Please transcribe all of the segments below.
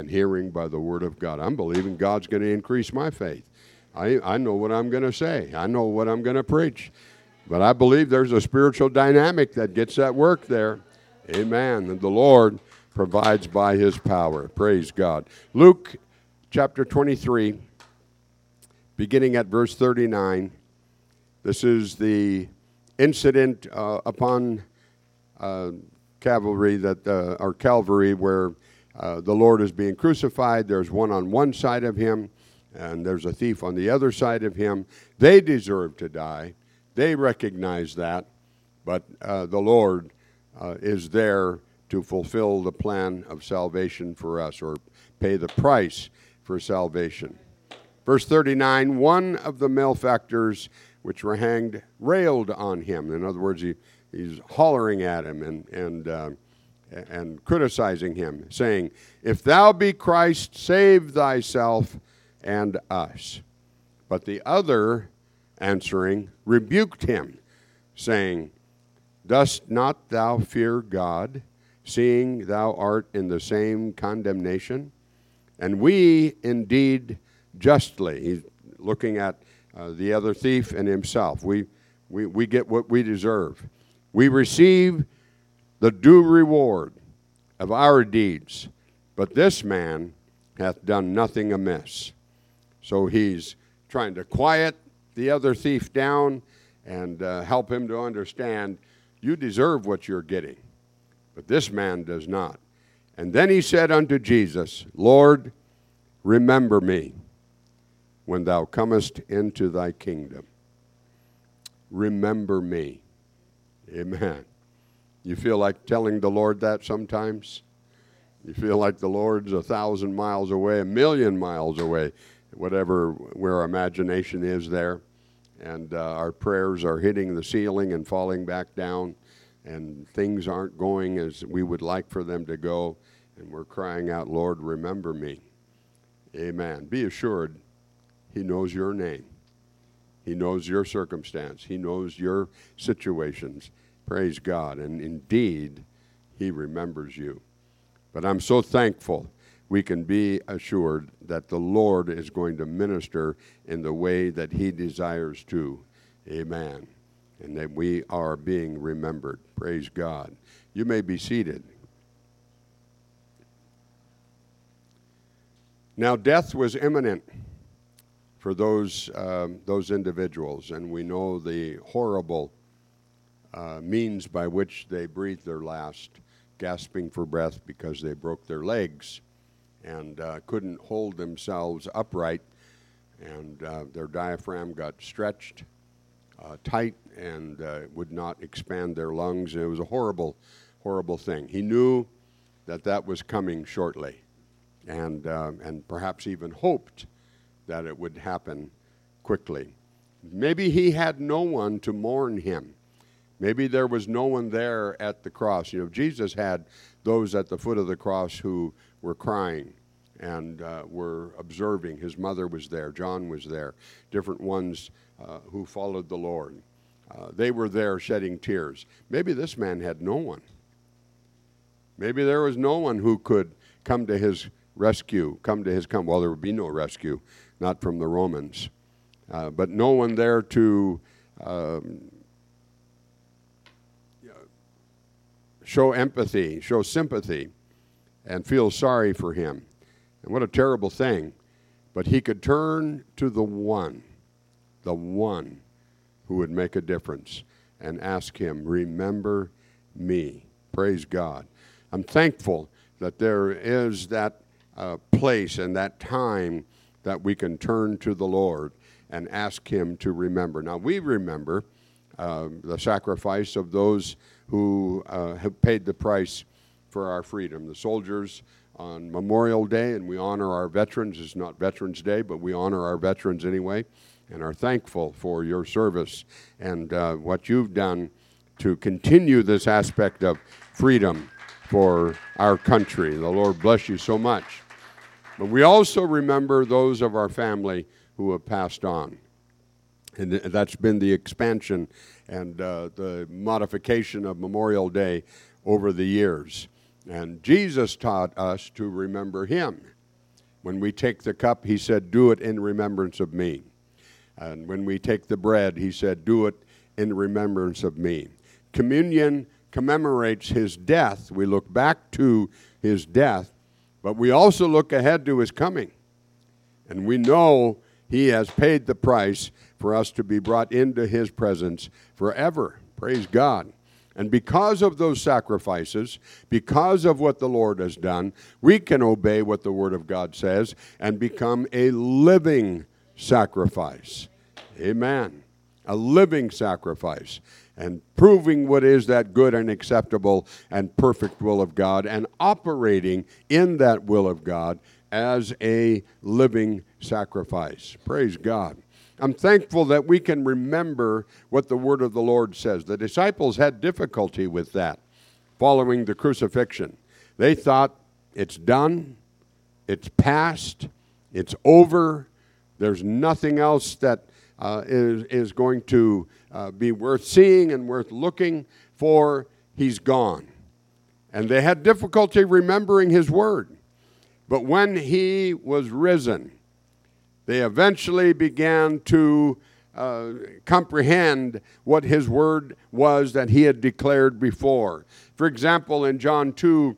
and hearing by the word of God. I'm believing God's going to increase my faith. I know what I'm going to say. I know what I'm going to preach. But I believe there's a spiritual dynamic that gets at work there. Amen. And the Lord provides by his power. Praise God. Luke chapter 23, beginning at verse 39. This is the incident upon Calvary where the Lord is being crucified. There's one on one side of him, and there's a thief on the other side of him. They deserve to die. They recognize that, but the Lord is there to fulfill the plan of salvation for us, or pay the price for salvation. Verse 39, one of the malefactors which were hanged railed on him. In other words, he's hollering at him and criticizing him, saying, "If thou be Christ, save thyself and us." But the other, answering, rebuked him, saying, "Dost not thou fear God, seeing thou art in the same condemnation? And we indeed justly," he's looking at the other thief and himself, we get what we deserve. "We receive the due reward of our deeds, but this man hath done nothing amiss." So he's trying to quiet the other thief down and help him to understand, you deserve what you're getting, but this man does not. And then he said unto Jesus, "Lord, remember me when thou comest into thy kingdom." Remember me. Amen. You feel like telling the Lord that sometimes? You feel like the Lord's 1,000 miles away, 1,000,000 miles away, whatever, where our imagination is there. And our prayers are hitting the ceiling and falling back down, and things aren't going as we would like for them to go. And we're crying out, "Lord, remember me." Amen. Be assured, he knows your name. He knows your circumstance. He knows your situations. Praise God. And indeed, he remembers you. But I'm so thankful we can be assured that the Lord is going to minister in the way that he desires to. Amen. And that we are being remembered. Praise God. You may be seated. Now, death was imminent for those individuals, and we know the horrible means by which they breathed their last, gasping for breath because they broke their legs and couldn't hold themselves upright, and their diaphragm got stretched tight and would not expand their lungs. And it was a horrible, horrible thing. He knew that was coming shortly, and perhaps even hoped that it would happen quickly. Maybe he had no one to mourn him. Maybe there was no one there at the cross. You know, Jesus had those at the foot of the cross who were crying and were observing. His mother was there. John was there. Different ones who followed the Lord. They were there shedding tears. Maybe this man had no one. Maybe there was no one who could come to his rescue, well, there would be no rescue, not from the Romans, but no one there to show empathy, show sympathy, and feel sorry for him. And what a terrible thing. But he could turn to the one who would make a difference, and ask him, "Remember me." Praise God. I'm thankful that there is that place and that time that we can turn to the Lord and ask him to remember. Now, we remember the sacrifice of those who have paid the price for our freedom. The soldiers on Memorial Day, and we honor our veterans. It's not Veterans Day, but we honor our veterans anyway, and are thankful for your service and what you've done to continue this aspect of freedom for our country. The Lord bless you so much. But we also remember those of our family who have passed on. And that's been the expansion and the modification of Memorial Day over the years. And Jesus taught us to remember him. When we take the cup, he said, do it in remembrance of me. And when we take the bread, he said, do it in remembrance of me. Communion commemorates his death. We look back to his death, but we also look ahead to his coming. And we know he has paid the price for us to be brought into his presence forever. Praise God. And because of those sacrifices, because of what the Lord has done, we can obey what the Word of God says and become a living sacrifice. Amen. A living sacrifice. And proving what is that good and acceptable and perfect will of God, and operating in that will of God as a living sacrifice. Praise God. I'm thankful that we can remember what the word of the Lord says. The disciples had difficulty with that following the crucifixion. They thought, it's done, it's past, it's over, there's nothing else that is going to be worth seeing and worth looking for. He's gone. And they had difficulty remembering his word. But when he was risen, they eventually began to comprehend what his word was that he had declared before. For example, in John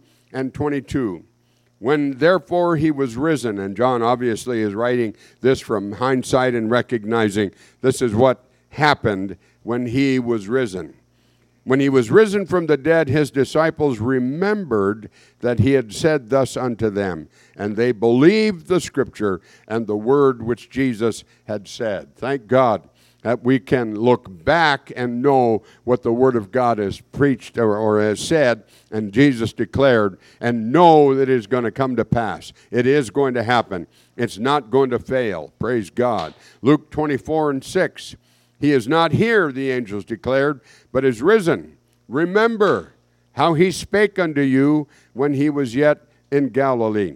2:22, when therefore he was risen, and John obviously is writing this from hindsight and recognizing this is what happened when he was risen. When he was risen from the dead, his disciples remembered that he had said thus unto them, and they believed the scripture and the word which Jesus had said. Thank God that we can look back and know what the word of God has preached or has said, and Jesus declared, and know that it is going to come to pass. It is going to happen. It's not going to fail. Praise God. Luke 24:6. He is not here, the angels declared, but is risen. Remember how he spake unto you when he was yet in Galilee,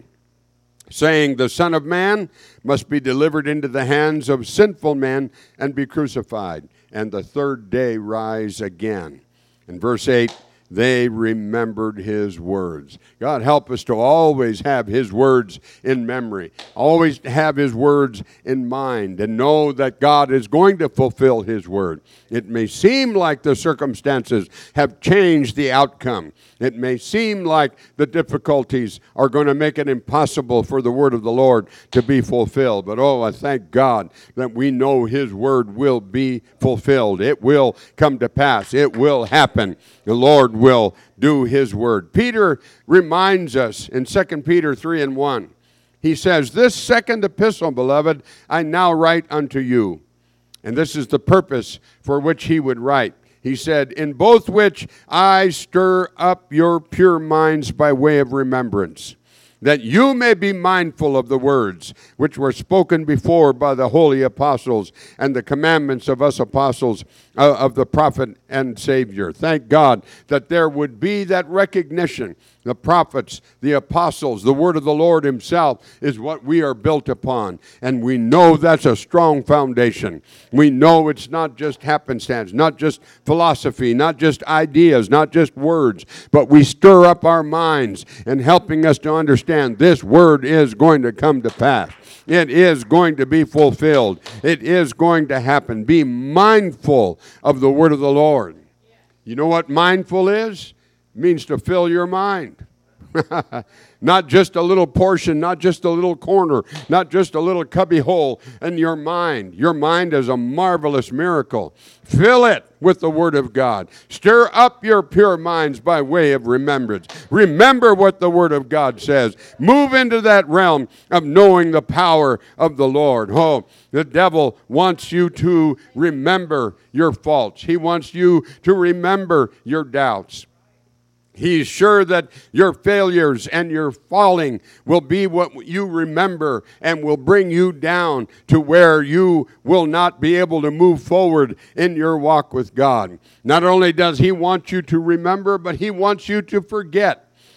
saying, the Son of Man must be delivered into the hands of sinful men and be crucified, and the third day rise again. In verse 8, they remembered his words. God help us to always have his words in memory, always have his words in mind, and know that God is going to fulfill his word. It may seem like the circumstances have changed the outcome. It may seem like the difficulties are going to make it impossible for the word of the Lord to be fulfilled. But oh, I thank God that we know his word will be fulfilled. It will come to pass. It will happen. The Lord will do his word. Peter reminds us in 2 Peter 3:1. He says, this second epistle, beloved, I now write unto you. And this is the purpose for which he would write. He said, in both which I stir up your pure minds by way of remembrance, that you may be mindful of the words which were spoken before by the holy apostles and the commandments of us apostles of the prophet and Savior. Thank God that there would be that recognition. The prophets, the apostles, the word of the Lord himself is what we are built upon. And we know that's a strong foundation. We know it's not just happenstance, not just philosophy, not just ideas, not just words, but we stir up our minds in helping us to understand this word is going to come to pass. It is going to be fulfilled. It is going to happen. Be mindful of the word of the Lord. You know what mindful is? It means to fill your mind. Not just a little portion, not just a little corner, not just a little cubby hole in your mind. Your mind is a marvelous miracle. Fill it with the Word of God. Stir up your pure minds by way of remembrance. Remember what the Word of God says. Move into that realm of knowing the power of the Lord. Oh, the devil wants you to remember your faults. He wants you to remember your doubts. He's sure that your failures and your falling will be what you remember and will bring you down to where you will not be able to move forward in your walk with God. Not only does he want you to remember, but he wants you to forget.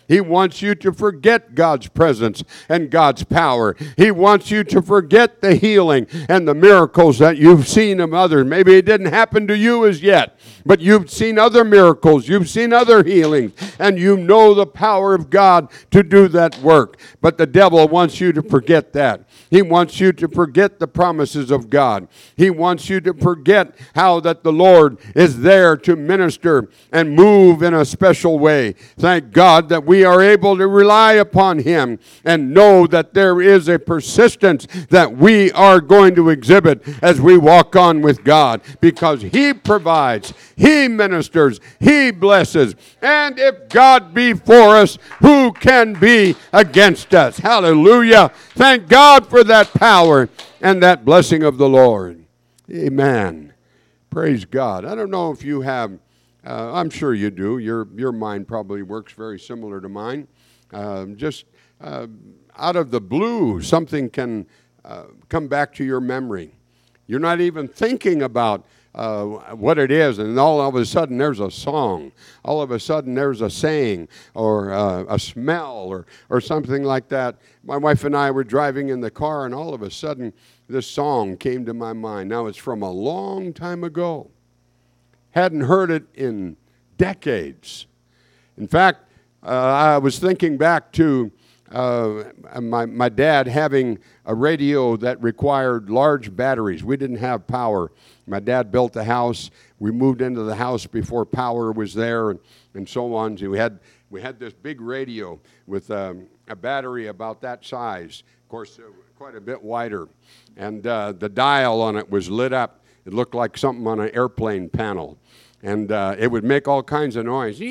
He wants you to forget God's presence and God's power. He wants you to forget the healing and the miracles that you've seen of others. Maybe it didn't happen to you as yet, but you've seen other miracles. You've seen other healings, and you know the power of God to do that work. But the devil wants you to forget that. He wants you to forget the promises of God. He wants you to forget how that the Lord is there to minister and move in a special way. Thank God that we are able to rely upon Him and know that there is a persistence that we are going to exhibit as we walk on with God, because He provides, He ministers, He blesses. And if God be for us, who can be against us? Hallelujah. Thank God for that power and that blessing of the Lord. Amen. Praise God. I don't know if you have, I'm sure you do. Your mind probably works very similar to mine. Just out of the blue, something can come back to your memory. You're not even thinking about what it is, and all of a sudden there's a song. All of a sudden there's a saying or a smell or something like that. My wife and I were driving in the car, and all of a sudden this song came to my mind. Now, it's from a long time ago. Hadn't heard it in decades. In fact, I was thinking back to my dad having a radio that required large batteries. We didn't have power. My dad built a house. We moved into the house before power was there, and so on. So we had this big radio with a battery about that size. Of course, quite a bit wider. And the dial on it was lit up. It looked like something on an airplane panel. And it would make all kinds of noise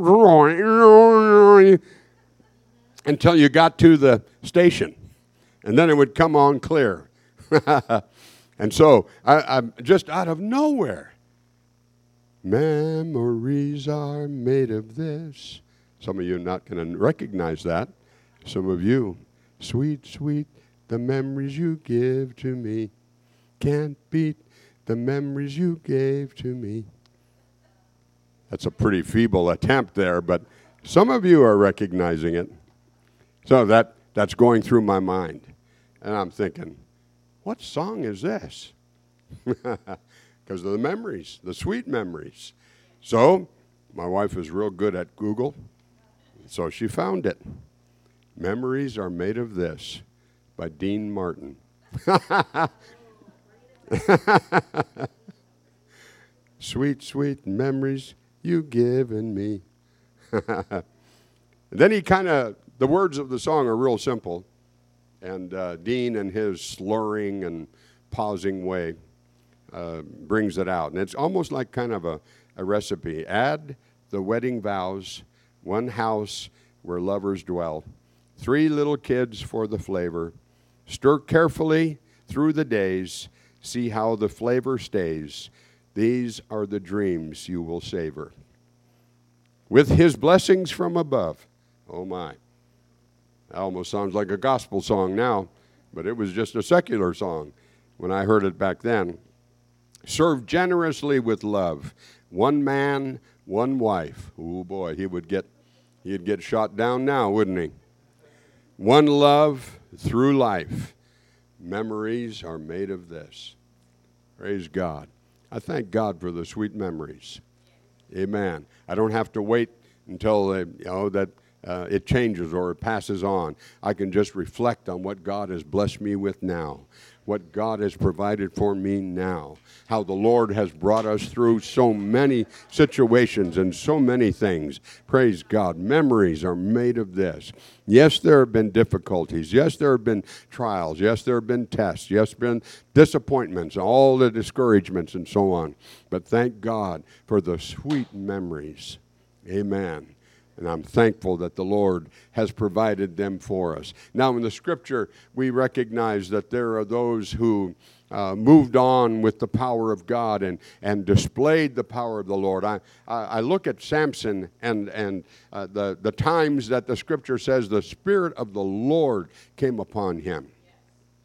until you got to the station. And then it would come on clear. And so, I'm just out of nowhere. Memories are made of this. Some of you are not going to recognize that. Some of you, sweet, sweet, the memories you give to me. Can't beat the memories you gave to me. That's a pretty feeble attempt there, but some of you are recognizing it. So that's going through my mind. And I'm thinking, what song is this? Because of the memories, the sweet memories. So my wife is real good at Google, so she found it. Memories Are Made of This by Dean Martin. Sweet, sweet memories you given me. Then the words of the song are real simple. And Dean, in his slurring and pausing way, brings it out. And it's almost like kind of a recipe. Add the wedding vows, one house where lovers dwell, 3 little kids for the flavor. Stir carefully through the days, see how the flavor stays. These are the dreams you will savor. With His blessings from above. Oh my. That almost sounds like a gospel song now, but it was just a secular song when I heard it back then. Serve generously with love. One man, one wife. Oh boy, he'd get shot down now, wouldn't he? One love through life. Memories are made of this. Praise God. I thank God for the sweet memories. Amen. I don't have to wait until it changes or it passes on. I can just reflect on what God has blessed me with now, what God has provided for me now, how the Lord has brought us through so many situations and so many things. Praise God. Memories are made of this. Yes, there have been difficulties. Yes, there have been trials. Yes, there have been tests. Yes, there have been disappointments, all the discouragements and so on. But thank God for the sweet memories. Amen. And I'm thankful that the Lord has provided them for us. Now, in the Scripture, we recognize that there are those who moved on with the power of God and displayed the power of the Lord. I look at Samson and the times that the Scripture says the Spirit of the Lord came upon him.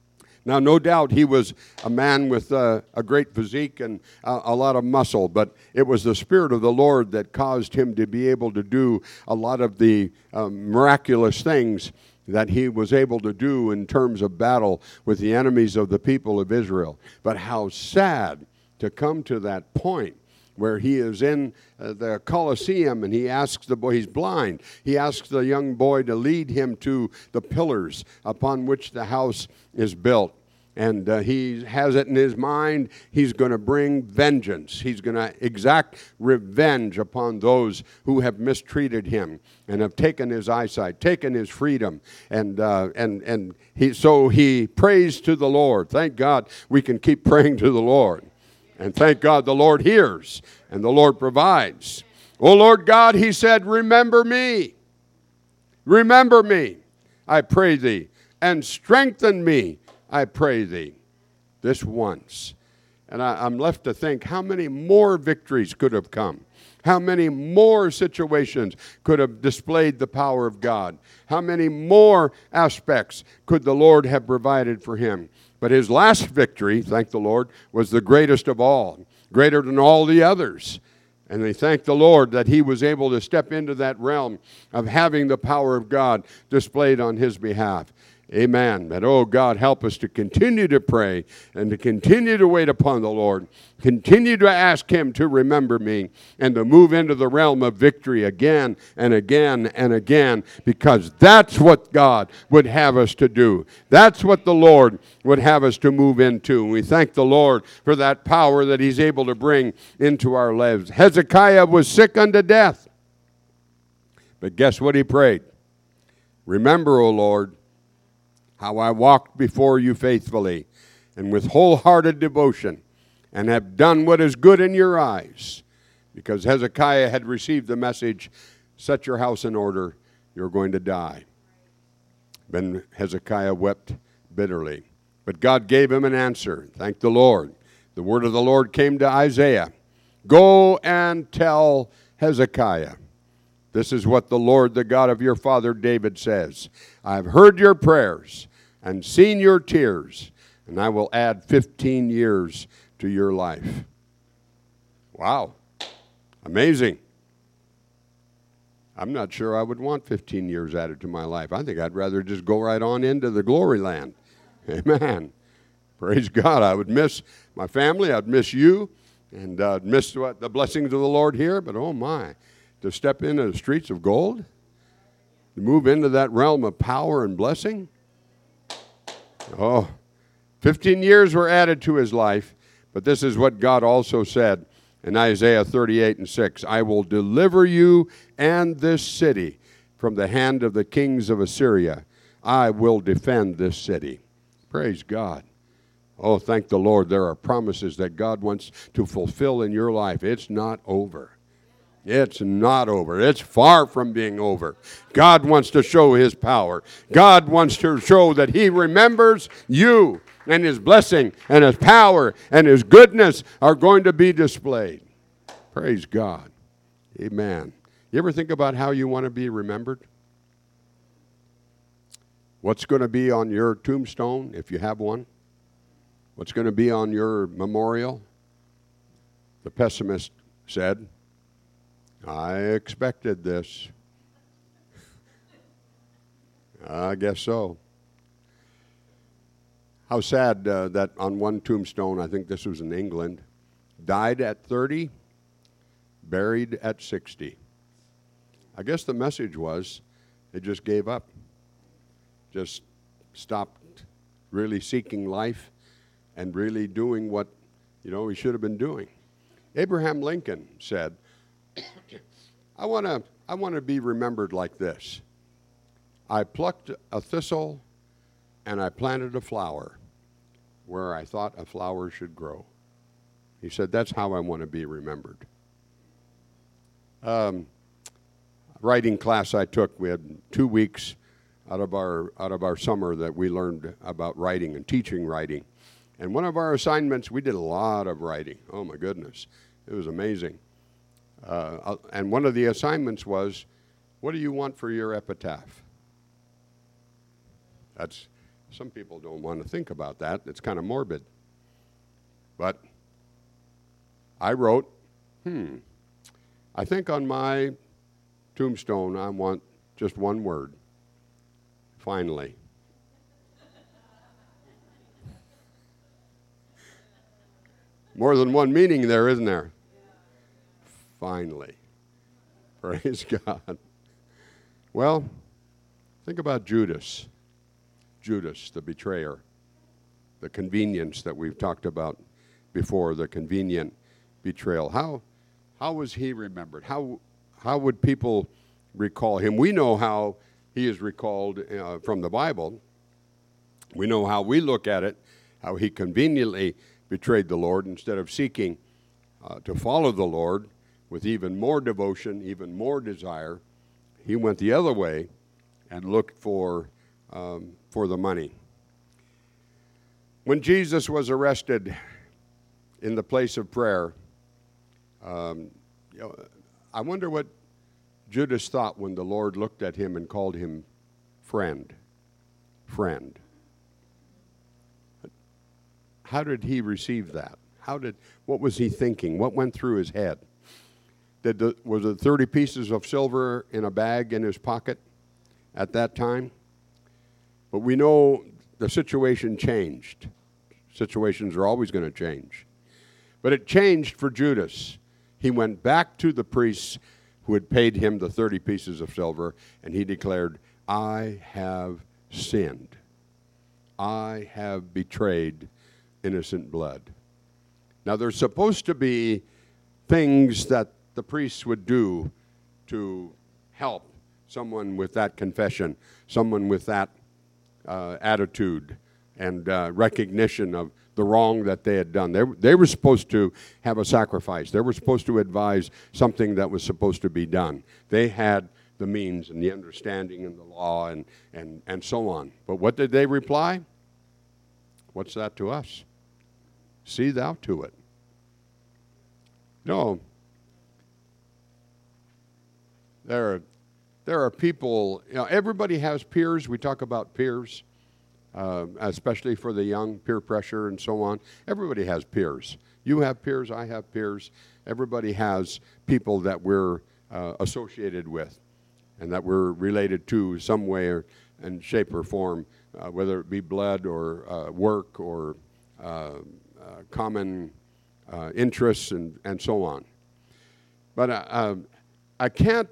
Now, no doubt he was a man with a great physique and a lot of muscle, but it was the Spirit of the Lord that caused him to be able to do a lot of the miraculous things that he was able to do in terms of battle with the enemies of the people of Israel. But how sad to come to that point where he is in the Colosseum and he asks the boy, he's blind, he asks the young boy to lead him to the pillars upon which the house is built. And he has it in his mind, he's going to bring vengeance. He's going to exact revenge upon those who have mistreated him and have taken his eyesight, taken his freedom. And he prays to the Lord. Thank God we can keep praying to the Lord. And thank God the Lord hears and the Lord provides. Oh, Lord God, he said, remember me. Remember me, I pray thee, and strengthen me, I pray thee. This once. And I'm left to think how many more victories could have come. How many more situations could have displayed the power of God. How many more aspects could the Lord have provided for him. But his last victory, thank the Lord, was the greatest of all, greater than all the others. And they thank the Lord that he was able to step into that realm of having the power of God displayed on his behalf. Amen. But, oh, God, help us to continue to pray and to continue to wait upon the Lord. Continue to ask him to remember me and to move into the realm of victory again and again and again, because that's what God would have us to do. That's what the Lord would have us to move into. And we thank the Lord for that power that he's able to bring into our lives. Hezekiah was sick unto death. But guess what he prayed? Remember, O Lord, how I walked before you faithfully and with wholehearted devotion, and have done what is good in your eyes. Because Hezekiah had received the message, set your house in order, you're going to die. Then Hezekiah wept bitterly. But God gave him an answer. Thank the Lord. The word of the Lord came to Isaiah. Go and tell Hezekiah. This is what the Lord, the God of your father David says. I've heard your prayers and seen your tears, and I will add 15 years to your life. Wow. Amazing. I'm not sure I would want 15 years added to my life. I think I'd rather just go right on into the glory land. Amen. Praise God. I would miss my family. I'd miss you. And I'd miss the blessings of the Lord here. But oh my, to step into the streets of gold, to move into that realm of power and blessing. Oh, 15 years were added to his life. But this is what God also said in Isaiah 38:6. I will deliver you and this city from the hand of the kings of Assyria. I will defend this city. Praise God. Oh, thank the Lord. There are promises that God wants to fulfill in your life. It's not over. It's not over. It's far from being over. God wants to show his power. God wants to show that he remembers you, and his blessing and his power and his goodness are going to be displayed. Praise God. Amen. You ever think about how you want to be remembered? What's going to be on your tombstone, if you have one? What's going to be on your memorial? The pessimist said, I expected this. I guess so. How sad that on one tombstone, I think this was in England, died at 30, buried at 60. I guess the message was they just gave up, just stopped really seeking life and really doing what, he should have been doing. Abraham Lincoln said, I want to be remembered like this. I plucked a thistle and I planted a flower where I thought a flower should grow. He said, that's how I want to be remembered. Writing class I took, we had 2 weeks out of our summer that we learned about writing and teaching writing. And one of our assignments, we did a lot of writing. Oh my goodness, it was amazing. And one of the assignments was, what do you want for your epitaph? That's some people don't want to think about that. It's kind of morbid. But I wrote, I think on my tombstone I want just one word. Finally. More than one meaning there, isn't there? Finally. Praise God. Well, think about Judas. Judas, the betrayer. The convenience that we've talked about before, the convenient betrayal. How was he remembered? How would people recall him? We know how he is recalled from the Bible. We know how we look at it, how he conveniently betrayed the Lord instead of seeking to follow the Lord with even more devotion, even more desire. He went the other way and looked for the money. When Jesus was arrested in the place of prayer, I wonder what Judas thought when the Lord looked at him and called him friend. Friend. How did he receive that? What was he thinking? What went through his head? Was it 30 pieces of silver in a bag in his pocket at that time? But we know the situation changed. Situations are always going to change. But it changed for Judas. He went back to the priests who had paid him the 30 pieces of silver, and he declared, I have sinned. I have betrayed innocent blood. Now, there's supposed to be things that the priests would do to help someone with that confession, someone with that attitude and recognition of the wrong that they had done. They were supposed to have a sacrifice. They were supposed to advise something that was supposed to be done. They had the means and the understanding and the law and so on. But what did they reply? What's that to us? See thou to it. No. There are people, everybody has peers. We talk about peers, especially for the young, peer pressure and so on. Everybody has peers. You have peers, I have peers. Everybody has people that we're associated with and that we're related to some way or in shape or form, whether it be blood or work or common interests and so on. But I can't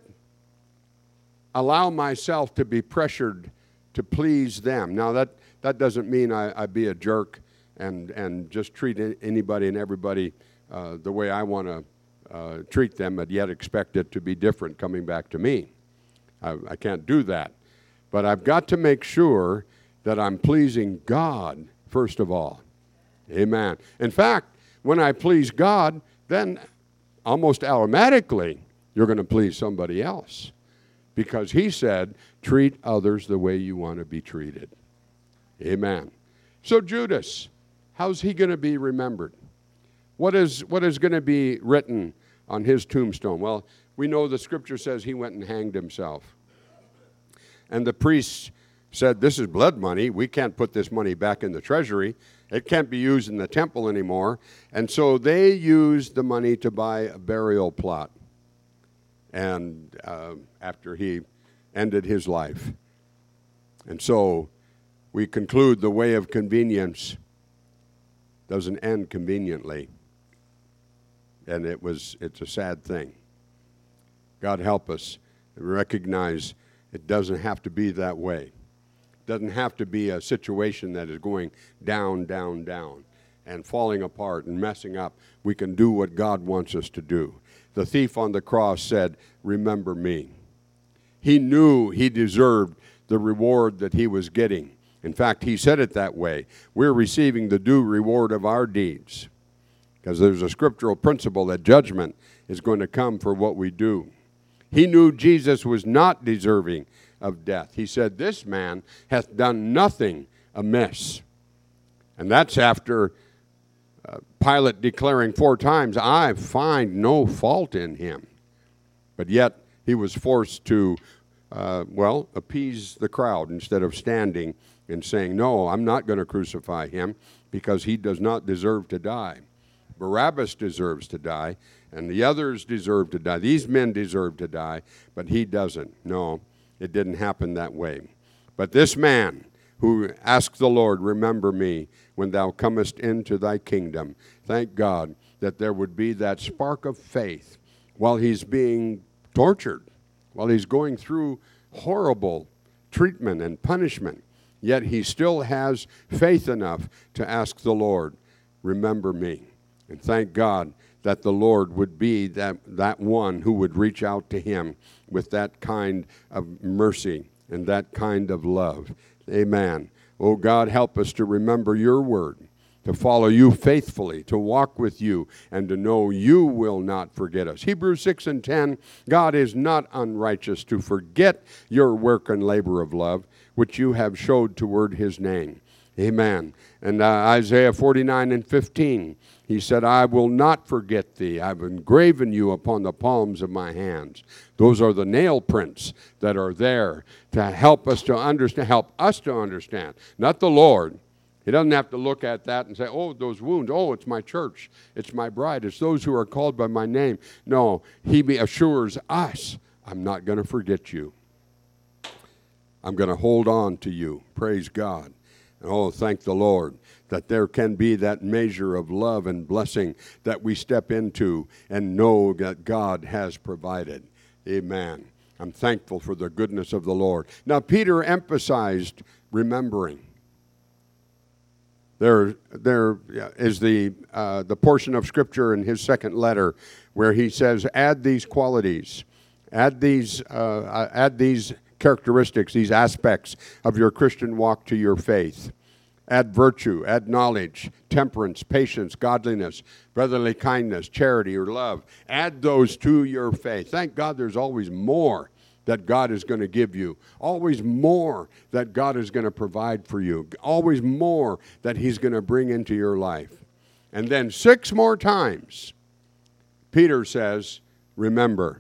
allow myself to be pressured to please them. Now, that doesn't mean I be a jerk and just treat anybody and everybody the way I want to treat them, but yet expect it to be different coming back to me. I can't do that. But I've got to make sure that I'm pleasing God first of all. Amen. In fact, when I please God, then almost automatically you're going to please somebody else. Because he said, treat others the way you want to be treated. Amen. So Judas, how's he going to be remembered? What is going to be written on his tombstone? Well, we know the scripture says he went and hanged himself. And the priests said, this is blood money. We can't put this money back in the treasury. It can't be used in the temple anymore. And so they used the money to buy a burial plot. And after he ended his life. And so we conclude the way of convenience doesn't end conveniently. And it's a sad thing. God help us to recognize it doesn't have to be that way. It doesn't have to be a situation that is going down, down, down and falling apart and messing up. We can do what God wants us to do. The thief on the cross said, remember me. He knew he deserved the reward that he was getting. In fact, he said it that way. We're receiving the due reward of our deeds. Because there's a scriptural principle that judgment is going to come for what we do. He knew Jesus was not deserving of death. He said, this man hath done nothing amiss. And that's after Pilate declaring 4 times, I find no fault in him. But yet he was forced to, appease the crowd instead of standing and saying, no, I'm not going to crucify him because he does not deserve to die. Barabbas deserves to die, and the others deserve to die. These men deserve to die, but he doesn't. No, it didn't happen that way. But this man who asked the Lord, remember me when thou comest into thy kingdom, thank God that there would be that spark of faith while he's being tortured, while he's going through horrible treatment and punishment. Yet he still has faith enough to ask the Lord, remember me. And thank God that the Lord would be that one who would reach out to him with that kind of mercy and that kind of love. Amen. Oh God, help us to remember your word, to follow you faithfully, to walk with you, and to know you will not forget us. Hebrews 6:10, God is not unrighteous to forget your work and labor of love, which you have showed toward his name. Amen. And Isaiah 49:15, he said, I will not forget thee. I've engraven you upon the palms of my hands. Those are the nail prints that are there to help us to understand, not the Lord. He doesn't have to look at that and say, oh, those wounds, oh, it's my church, it's my bride, it's those who are called by my name. No, he assures us, I'm not going to forget you. I'm going to hold on to you. Praise God. And oh, thank the Lord that there can be that measure of love and blessing that we step into and know that God has provided. Amen. I'm thankful for the goodness of the Lord. Now, Peter emphasized remembering. There is the portion of Scripture in his second letter where he says, add these qualities, add these characteristics, these aspects of your Christian walk to your faith. Add virtue, add knowledge, temperance, patience, godliness, brotherly kindness, charity, or love. Add those to your faith. Thank God there's always more that God is going to give you. Always more that God is going to provide for you. Always more that he's going to bring into your life. And then 6 more times, Peter says, remember.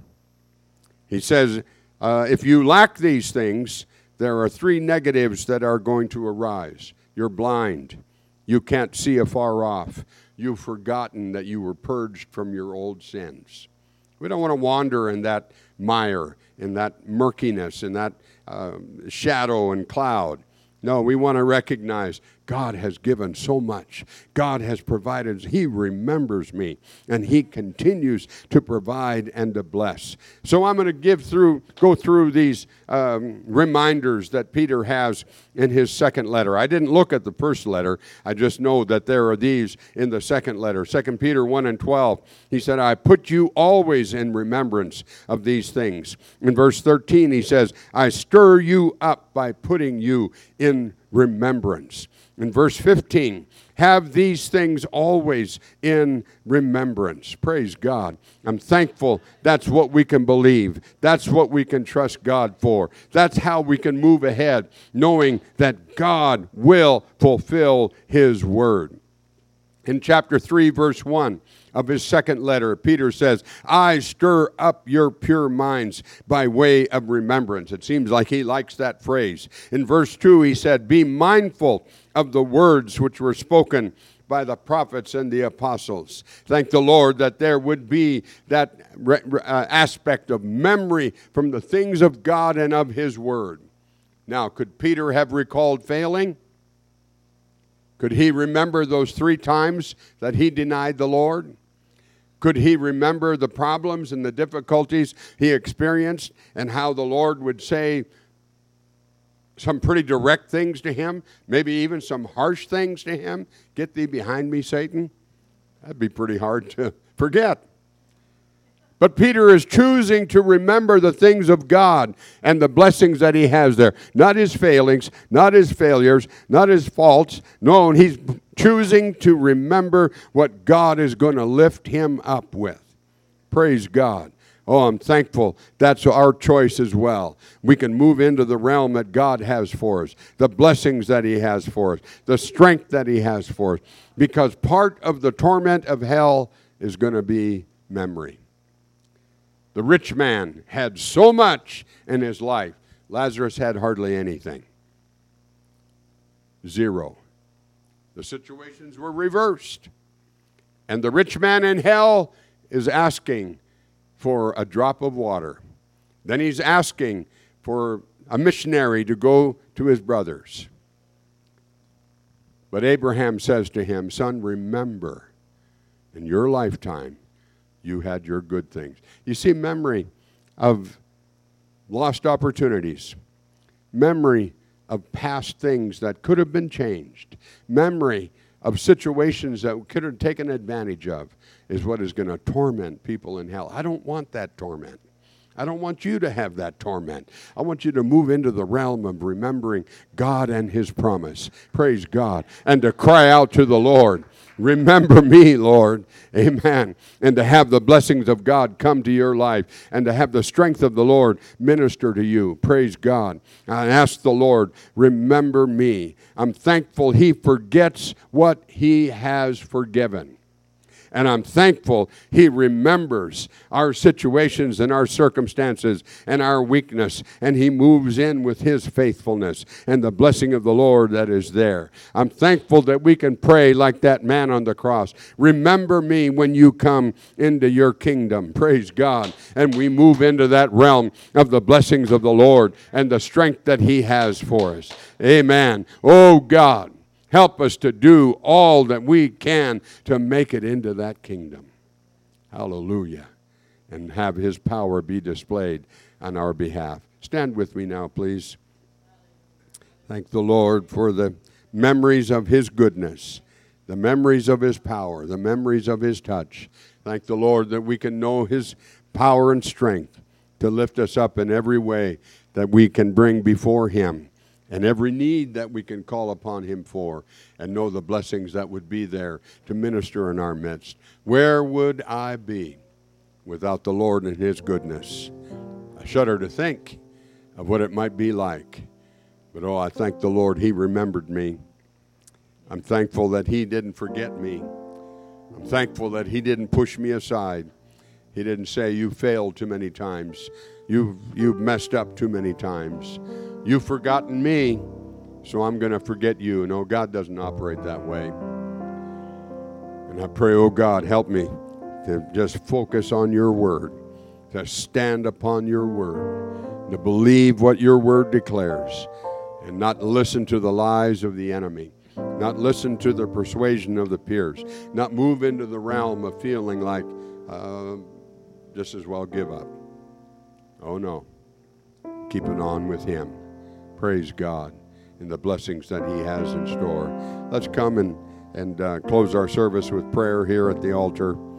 He says, if you lack these things, there are 3 negatives that are going to arise. You're blind. You can't see afar off. You've forgotten that you were purged from your old sins. We don't want to wander in that mire, in that murkiness, in that shadow and cloud. No, we want to recognize God has given so much. God has provided. He remembers me, and he continues to provide and to bless. So I'm going to go through these reminders that Peter has in his second letter. I didn't look at the first letter. I just know that there are these in the second letter. 2 Peter 1:12, he said, I put you always in remembrance of these things. In verse 13, he says, I stir you up by putting you in remembrance. In verse 15, have these things always in remembrance. Praise God. I'm thankful that's what we can believe. That's what we can trust God for. That's how we can move ahead, knowing that God will fulfill his word. In chapter 3, verse 1 of his second letter, Peter says, I stir up your pure minds by way of remembrance. It seems like he likes that phrase. In verse 2, he said, be mindful of the words which were spoken by the prophets and the apostles. Thank the Lord that there would be that aspect of memory from the things of God and of his word. Now, could Peter have recalled failing? Could he remember those 3 times that he denied the Lord? Could he remember the problems and the difficulties he experienced and how the Lord would say some pretty direct things to him, maybe even some harsh things to him? Get thee behind me, Satan. That'd be pretty hard to forget. But Peter is choosing to remember the things of God and the blessings that he has there. Not his failings, not his failures, not his faults. No, he's choosing to remember what God is going to lift him up with. Praise God. Oh, I'm thankful that's our choice as well. We can move into the realm that God has for us, the blessings that he has for us, the strength that he has for us, because part of the torment of hell is going to be memory. The rich man had so much in his life. Lazarus had hardly anything. 0. The situations were reversed. And the rich man in hell is asking for a drop of water. Then he's asking for a missionary to go to his brothers. But Abraham says to him, son, remember, in your lifetime, you had your good things. You see, memory of lost opportunities, memory of past things that could have been changed, memory of situations that we could have taken advantage of is what is going to torment people in hell. I don't want that torment. I don't want you to have that torment. I want you to move into the realm of remembering God and His promise. Praise God. And to cry out to the Lord, remember me, Lord. Amen. And to have the blessings of God come to your life and to have the strength of the Lord minister to you. Praise God. I ask the Lord, remember me. I'm thankful He forgets what He has forgiven. And I'm thankful He remembers our situations and our circumstances and our weakness. And He moves in with His faithfulness and the blessing of the Lord that is there. I'm thankful that we can pray like that man on the cross. Remember me when you come into your kingdom. Praise God. And we move into that realm of the blessings of the Lord and the strength that He has for us. Amen. Oh God. Help us to do all that we can to make it into that kingdom. Hallelujah. And have His power be displayed on our behalf. Stand with me now, please. Thank the Lord for the memories of His goodness, the memories of His power, the memories of His touch. Thank the Lord that we can know His power and strength to lift us up in every way that we can bring before Him. And every need that we can call upon Him for and know the blessings that would be there to minister in our midst. Where would I be without the Lord and His goodness? I shudder to think of what it might be like. But oh, I thank the Lord He remembered me. I'm thankful that He didn't forget me. I'm thankful that He didn't push me aside. He didn't say, you failed too many times. You've messed up too many times. You've forgotten me, so I'm going to forget you. No, God doesn't operate that way. And I pray, oh God, help me to just focus on your word, to stand upon your word, to believe what your word declares, and not listen to the lies of the enemy, not listen to the persuasion of the peers, not move into the realm of feeling like just as well give up. Oh no, keeping on with Him. Praise God in the blessings that He has in store. Let's come and close our service with prayer here at the altar.